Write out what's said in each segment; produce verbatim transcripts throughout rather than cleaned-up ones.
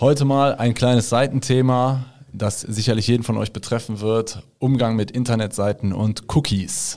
Heute mal ein kleines Seitenthema, das sicherlich jeden von euch betreffen wird. Umgang mit Internetseiten und Cookies.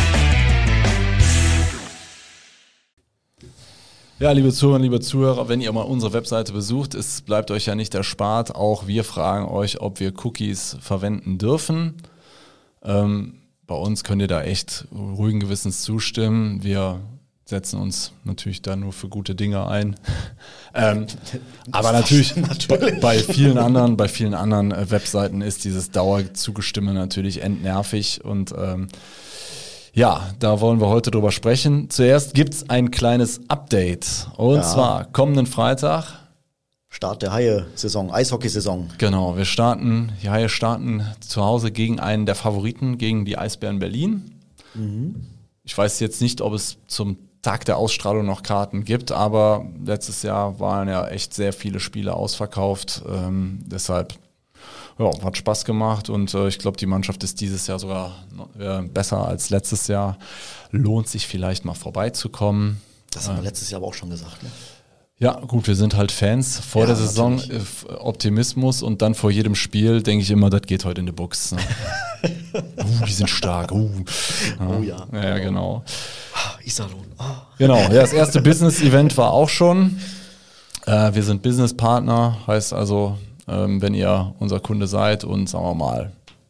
Ja, liebe Zuhörer, liebe Zuhörer, wenn ihr mal unsere Webseite besucht, es bleibt euch ja nicht erspart. Auch wir fragen euch, ob wir Cookies verwenden dürfen. Ähm, bei uns könnt ihr da echt ruhigen Gewissens zustimmen. Wir setzen uns natürlich da nur für gute Dinge ein. ähm, aber natürlich, natürlich. Bei, bei vielen anderen, bei vielen anderen äh, Webseiten ist dieses Dauerzugestimme natürlich endnervig und ähm, ja, da wollen wir heute drüber sprechen. Zuerst gibt's ein kleines Update und ja. zwar kommenden Freitag. Start der Haie-Saison, Eishockey-Saison. Genau, wir starten, die Haie starten zu Hause gegen einen der Favoriten, gegen die Eisbären Berlin. Mhm. Ich weiß jetzt nicht, ob es zum Tag der Ausstrahlung noch Karten gibt, aber letztes Jahr waren ja echt sehr viele Spiele ausverkauft. Ähm, deshalb ja, hat Spaß gemacht und äh, ich glaube, die Mannschaft ist dieses Jahr sogar äh, besser als letztes Jahr. Lohnt sich vielleicht mal vorbeizukommen. Das haben wir äh, letztes Jahr aber auch schon gesagt, ne? Ja, gut, wir sind halt Fans. Vor ja, der Saison äh, Optimismus und dann vor jedem Spiel denke ich immer, das geht heute in die Box. Ne? uh, die sind stark. Uh. Ja, oh ja. Ja, genau. Iserlohn. Oh. Genau, ja, das erste Business-Event war auch schon. Äh, wir sind Business-Partner, heißt also, ähm, wenn ihr unser Kunde seid und sagen wir mal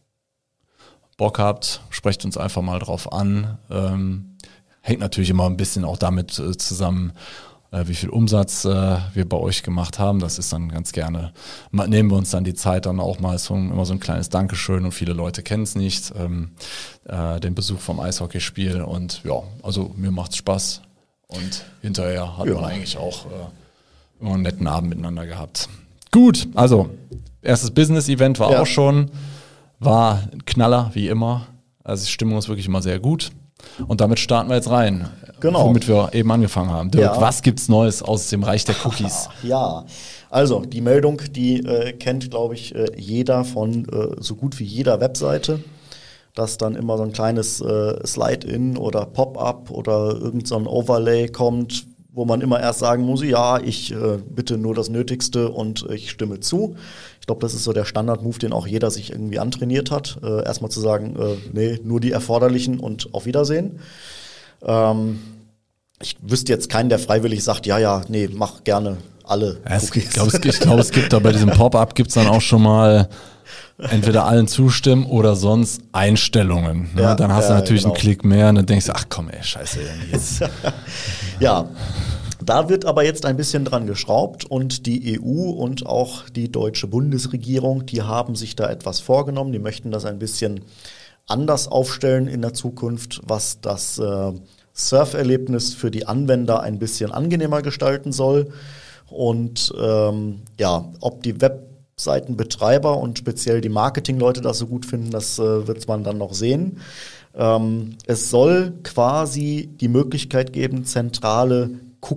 Bock habt, sprecht uns einfach mal drauf an. Ähm, hängt natürlich immer ein bisschen auch damit äh, zusammen, wie viel Umsatz äh, wir bei euch gemacht haben. Das ist dann ganz gerne, nehmen wir uns dann die Zeit dann auch mal, so, immer so ein kleines Dankeschön und viele Leute kennen es nicht, ähm, äh, den Besuch vom Eishockeyspiel und ja, also mir macht's Spaß und hinterher hat ja. man eigentlich auch äh, immer einen netten Abend miteinander gehabt. Gut, also erstes Business-Event war ja. auch schon, war ein Knaller, wie immer, also die Stimmung ist wirklich immer sehr gut. Und damit starten wir jetzt rein, genau. womit wir eben angefangen haben. Dirk, ja. was gibt's Neues aus dem Reich der Cookies? Ja, also die Meldung, die äh, kennt, glaube ich, äh, jeder von äh, so gut wie jeder Webseite, dass dann immer so ein kleines äh, Slide-In oder Pop-up oder irgend so ein Overlay kommt, wo man immer erst sagen muss, ja, ich äh, bitte nur das Nötigste und ich stimme zu. Ich glaube, das ist so der Standard-Move, den auch jeder sich irgendwie antrainiert hat. Äh, erstmal zu sagen, äh, nee, nur die erforderlichen und auf Wiedersehen. Ähm, ich wüsste jetzt keinen, der freiwillig sagt, ja, ja, nee, mach gerne alle ja, Cookies. Ich glaube, es, glaub, es gibt da bei diesem Pop-up gibt's dann auch schon mal entweder allen zustimmen oder sonst Einstellungen. Ne? Ja, dann hast ja, du natürlich genau. einen Klick mehr und dann denkst du, ach komm ey, scheiße. Jetzt. Ja, da wird aber jetzt ein bisschen dran geschraubt und die E U und auch die deutsche Bundesregierung, die haben sich da etwas vorgenommen. Die möchten das ein bisschen anders aufstellen in der Zukunft, was das äh, Surferlebnis für die Anwender ein bisschen angenehmer gestalten soll. Und ähm, ja, ob die Webseitenbetreiber und speziell die Marketingleute das so gut finden, das äh, wird man dann noch sehen. Ähm, es soll quasi die Möglichkeit geben, zentrale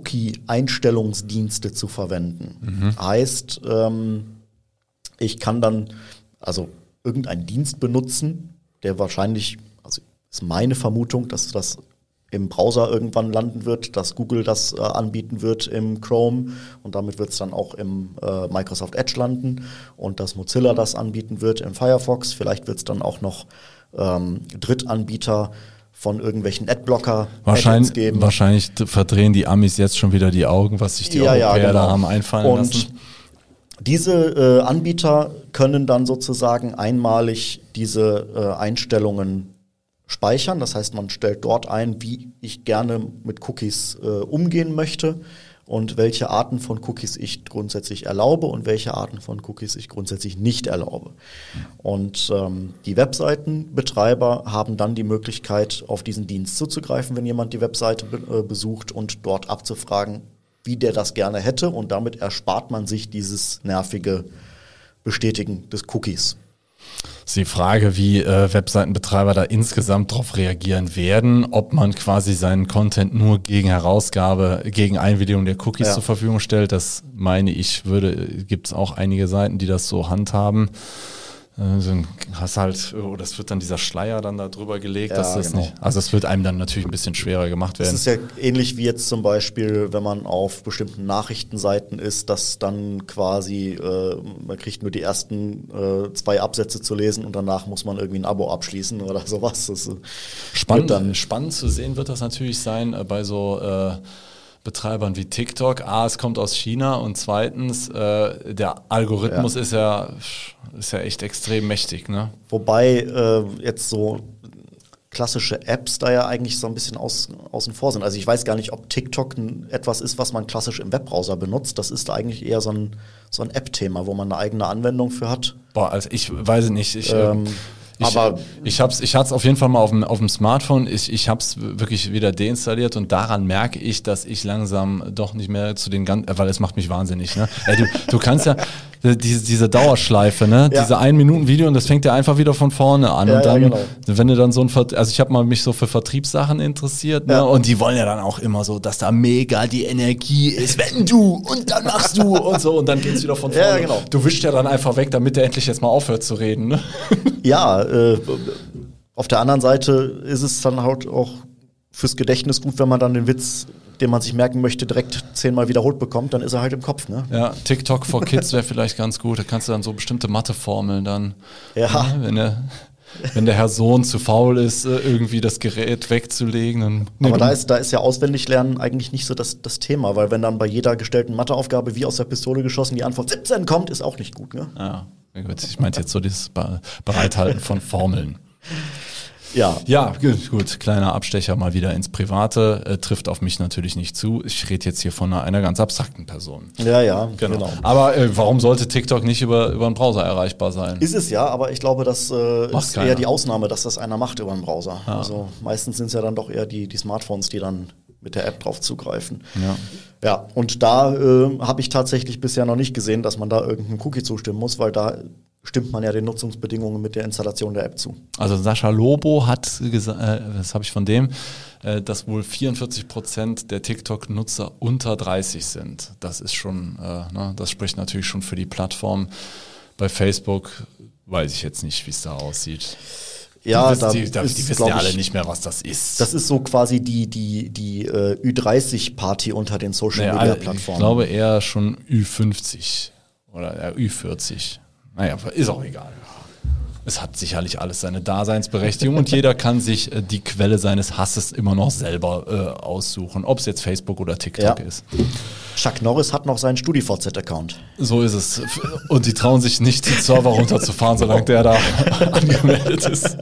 Cookie-Einstellungsdienste zu verwenden. Mhm. Heißt, ähm, ich kann dann also irgendeinen Dienst benutzen, der wahrscheinlich, also ist meine Vermutung, dass das im Browser irgendwann landen wird, dass Google das äh, anbieten wird im Chrome und damit wird es dann auch im äh, Microsoft Edge landen und dass Mozilla das anbieten wird im Firefox. Vielleicht wird es dann auch noch ähm, Drittanbieter von irgendwelchen Adblocker wahrscheinlich geben. Wahrscheinlich verdrehen die Amis jetzt schon wieder die Augen, was sich die ja, Europäer ja, genau. da haben einfallen und lassen. Diese äh, Anbieter können dann sozusagen einmalig diese äh, Einstellungen speichern. Das heißt, man stellt dort ein, wie ich gerne mit Cookies äh, umgehen möchte und welche Arten von Cookies ich grundsätzlich erlaube und welche Arten von Cookies ich grundsätzlich nicht erlaube. Und ähm, die Webseitenbetreiber haben dann die Möglichkeit, auf diesen Dienst zuzugreifen, wenn jemand die Webseite be- äh, besucht und dort abzufragen, wie der das gerne hätte. Und damit erspart man sich dieses nervige Bestätigen des Cookies. ist die Frage, wie äh, Webseitenbetreiber da insgesamt drauf reagieren werden, ob man quasi seinen Content nur gegen Herausgabe, gegen Einwilligung der Cookies ja. zur Verfügung stellt. Das meine ich, würde, gibt es auch einige Seiten, die das so handhaben. so ein, hast halt, oh, das wird dann dieser Schleier dann da drüber gelegt, Ja, dass das genau. nicht, also es wird einem dann natürlich ein bisschen schwerer gemacht Das werden. ist ja ähnlich wie jetzt zum Beispiel, wenn man auf bestimmten Nachrichtenseiten ist, dass dann quasi, äh, man kriegt nur die ersten äh, zwei Absätze zu lesen und danach muss man irgendwie ein Abo abschließen oder sowas. Das äh, Spannend, wird dann, spannend zu sehen wird das natürlich sein äh, bei so äh, Betreibern wie TikTok. A, es kommt aus China und zweitens, äh, der Algorithmus Ja. ist ja ist ja echt extrem mächtig, ne? wobei äh, jetzt so klassische Apps da ja eigentlich so ein bisschen aus, außen vor sind. Also ich weiß gar nicht, ob TikTok n- etwas ist, was man klassisch im Webbrowser benutzt. Das ist eigentlich eher so ein, so ein App-Thema, wo man eine eigene Anwendung für hat. Boah, also ich weiß es nicht. Ich, Ähm, ich, aber- ich hab's, ich hatte es auf jeden Fall mal auf dem, auf dem Smartphone. Ich, ich habe es wirklich wieder deinstalliert und daran merke ich, dass ich langsam doch nicht mehr zu den ganzen, weil es macht mich wahnsinnig. Ne? Ey, du, du kannst ja diese, diese Dauerschleife, ne, Ja. diese ein Minuten Video und das fängt ja einfach wieder von vorne an Ja, und dann, ja, genau. wenn du dann so ein, Vert- also ich habe mal mich so für Vertriebssachen interessiert, ne, Ja. und die wollen ja dann auch immer so, dass da mega die Energie ist, wenn du und dann machst du und so und dann geht's wieder von vorne. Ja, genau. Du wischst ja dann einfach weg, damit der endlich jetzt mal aufhört zu reden, ne? Ja, äh, auf der anderen Seite ist es dann halt auch fürs Gedächtnis gut, wenn man dann den Witz, den man sich merken möchte, direkt zehnmal wiederholt bekommt, dann ist er halt im Kopf, ne? Ja, TikTok for Kids wäre vielleicht ganz gut. Da kannst du dann so bestimmte Matheformeln dann, Ja. ne, wenn der, wenn der Herr Sohn zu faul ist, äh, irgendwie das Gerät wegzulegen, dann. Nee, Aber du- da ist, da ist ja Auswendiglernen eigentlich nicht so das, das Thema, weil wenn dann bei jeder gestellten Matheaufgabe wie aus der Pistole geschossen die Antwort siebzehn kommt, ist auch nicht gut, ne? Ja, ja, gut. Ich meinte jetzt so dieses Be- Bereithalten von Formeln. Ja. Ja, gut, gut, kleiner Abstecher mal wieder ins Private, äh, trifft auf mich natürlich nicht zu. Ich rede jetzt hier von einer, einer ganz abstrakten Person. Ja, ja, Genau. genau. Aber äh, warum sollte TikTok nicht über, über einen Browser erreichbar sein? Ist es ja, aber ich glaube, das äh, Macht ist keiner. eher die Ausnahme, dass das einer macht über einen Browser. Also meistens sind es ja dann doch eher die, die Smartphones, die dann mit der App drauf zugreifen. Ja. Ja, und da äh, habe ich tatsächlich bisher noch nicht gesehen, dass man da irgendeinem Cookie zustimmen muss, weil da stimmt man ja den Nutzungsbedingungen mit der Installation der App zu. Also Sascha Lobo hat gesagt, äh, das habe ich von dem, äh, dass wohl vierundvierzig Prozent der TikTok-Nutzer unter dreißig sind. Das ist schon, äh, ne, das spricht natürlich schon für die Plattform. Bei Facebook weiß ich jetzt nicht, wie es da aussieht. Ja, die, da die, da, ist, die wissen glaub ja alle ich, nicht mehr, was das ist. Das ist so quasi die, die, die äh, Ü dreißig Party unter den Nee, Social alle- Media ich Plattformen. glaube eher schon Ü fünfzig oder ja, Ü vierzig. Naja, ist auch egal. Es hat sicherlich alles seine Daseinsberechtigung und jeder kann sich äh, die Quelle seines Hasses immer noch selber äh, aussuchen, ob es jetzt Facebook oder TikTok Ja. ist. Chuck Norris hat noch seinen StudiVZ-Account. So ist es. Und die trauen sich nicht, die Server runterzufahren, solange der da angemeldet ist.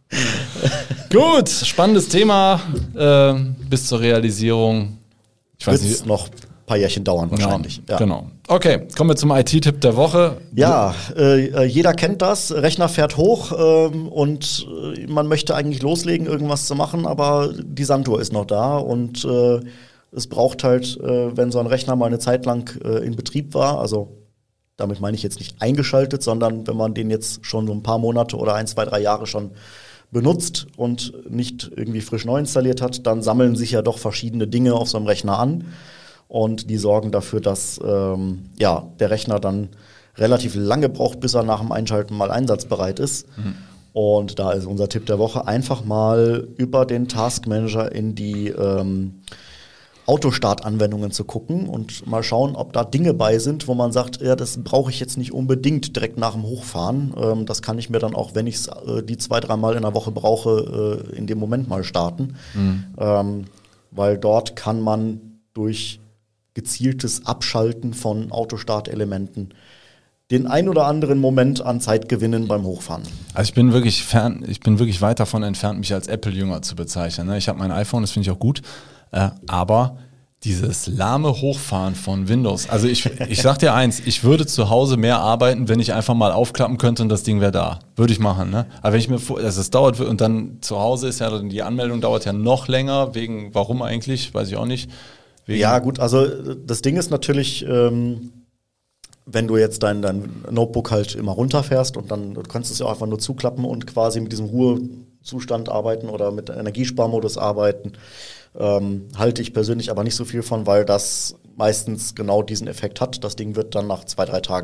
Gut, spannendes Thema äh, bis zur Realisierung. Ich weiß Wird nicht. noch ein paar Jährchen dauern wahrscheinlich. Ja, Genau. Okay, kommen wir zum I T-Tipp der Woche. Ja, äh, jeder kennt das. Rechner fährt hoch ähm, und äh, man möchte eigentlich loslegen, irgendwas zu machen, aber die Sanduhr ist noch da und äh, es braucht halt, äh, wenn so ein Rechner mal eine Zeit lang äh, in Betrieb war, also damit meine ich jetzt nicht eingeschaltet, sondern wenn man den jetzt schon so ein paar Monate oder ein, zwei, drei Jahre schon benutzt und nicht irgendwie frisch neu installiert hat, dann sammeln sich ja doch verschiedene Dinge auf so einem Rechner an. Und die sorgen dafür, dass ähm, ja, der Rechner dann relativ lange braucht, bis er nach dem Einschalten mal einsatzbereit ist. Mhm. Und da ist unser Tipp der Woche, einfach mal über den Task Manager in die ähm, Autostart-Anwendungen zu gucken und mal schauen, ob da Dinge bei sind, wo man sagt, ja, das brauche ich jetzt nicht unbedingt direkt nach dem Hochfahren. Ähm, das kann ich mir dann auch, wenn ich es äh, die zwei, dreimal in der Woche brauche, äh, in dem Moment mal starten. Mhm. Ähm, weil dort kann man durch gezieltes Abschalten von Autostart-Elementen den ein oder anderen Moment an Zeit gewinnen beim Hochfahren. Also ich bin wirklich fern, ich bin wirklich weit davon entfernt, mich als Apple-Jünger zu bezeichnen. Ne? Ich habe mein iPhone, das finde ich auch gut, äh, aber dieses lahme Hochfahren von Windows, also ich, ich sag dir eins, ich würde zu Hause mehr arbeiten, wenn ich einfach mal aufklappen könnte und das Ding wäre da. Würde ich machen, ne? Aber wenn ich mir vor, also es dauert, und dann zu Hause ist ja, die Anmeldung dauert ja noch länger, wegen, warum eigentlich, weiß ich auch nicht. Wegen Ja, gut, also das Ding ist natürlich, ähm, wenn du jetzt dein, dein Notebook halt immer runterfährst und dann du kannst es ja auch einfach nur zuklappen und quasi mit diesem Ruhezustand arbeiten oder mit Energiesparmodus arbeiten, ähm, halte ich persönlich aber nicht so viel von, weil das meistens genau diesen Effekt hat. Das Ding wird dann nach zwei, drei Tagen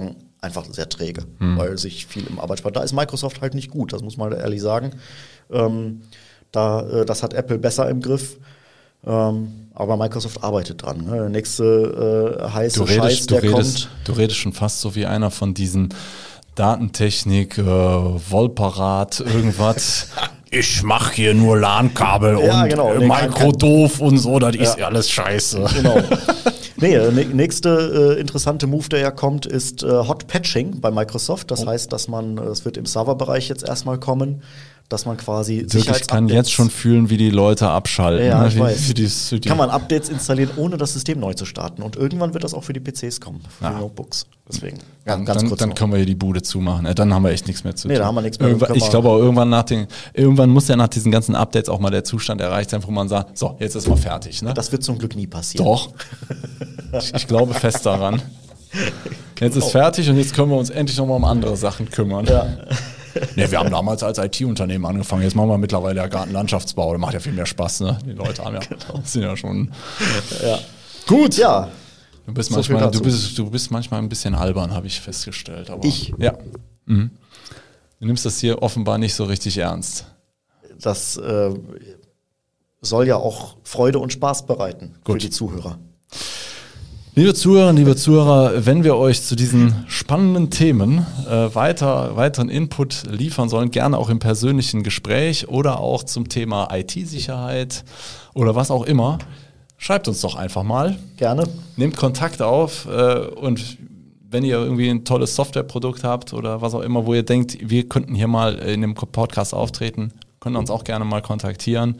einfach sehr träge, hm. weil sich viel im Arbeitsspeicher, da ist Microsoft halt nicht gut, das muss man ehrlich sagen. Ähm, da, äh, das hat Apple besser im Griff. Ähm, aber Microsoft arbeitet dran. Ne? Der nächste äh, heiße du redest, Scheiß, der du redest, kommt. Du redest schon fast so wie einer von diesen Datentechnik, äh, Volparat, irgendwas. Ich mache hier nur LAN-Kabel ja, und genau. äh, nee, Microdoof und so, das ja. ist ja alles scheiße. Genau. Nee, äh, nächste äh, interessante Move, der ja kommt, ist äh, Hot Patching bei Microsoft. Das oh. heißt, dass man, es wird im Serverbereich jetzt erstmal kommen, dass man quasi Dirk, ich kann jetzt schon fühlen, wie die Leute abschalten. Ja, ne? ich wie, weiß. Wie die, wie die kann man Updates installieren, ohne das System neu zu starten. Und irgendwann wird das auch für die P Cs kommen, für ja. die Notebooks. Deswegen, ja, ganz dann, kurz Dann noch. können wir hier die Bude zumachen. Dann haben wir echt nichts mehr zu nee, tun. Da haben wir nichts mehr. Irgendwann, ich glaube auch, irgendwann, nach den, irgendwann muss ja nach diesen ganzen Updates auch mal der Zustand erreicht sein, wo man sagt, so, jetzt ist mal fertig. Ne? Das wird zum Glück nie passieren. Doch. ich, ich glaube fest daran. Jetzt ist fertig und jetzt können wir uns endlich nochmal um andere Sachen kümmern. Ja. Nee, wir haben damals als I T-Unternehmen angefangen. Jetzt machen wir mittlerweile ja Gartenlandschaftsbau. Das macht ja viel mehr Spaß, ne? Die Leute haben ja, genau. sind ja schon. Ja. Gut. Ja. Du bist, so manchmal, du, bist, du bist manchmal ein bisschen albern, habe ich festgestellt. Aber ich? Ja. Mhm. Du nimmst das hier offenbar nicht so richtig ernst. Das äh, soll ja auch Freude und Spaß bereiten Gut. für die Zuhörer. Liebe Zuhörerinnen, liebe Zuhörer, wenn wir euch zu diesen spannenden Themen äh, weiter, weiteren Input liefern sollen, gerne auch im persönlichen Gespräch oder auch zum Thema I T-Sicherheit oder was auch immer, schreibt uns doch einfach mal. Gerne. Nehmt Kontakt auf äh, und wenn ihr irgendwie ein tolles Softwareprodukt habt oder was auch immer, wo ihr denkt, wir könnten hier mal in dem Podcast auftreten, könnt ihr uns auch gerne mal kontaktieren.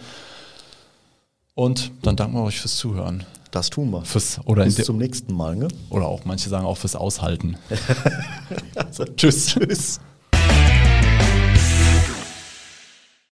Und dann danken wir euch fürs Zuhören. Das tun wir. Fürs, oder Bis zum nächsten Mal. Ne? Oder auch manche sagen auch fürs Aushalten. Also, tschüss. Tschüss.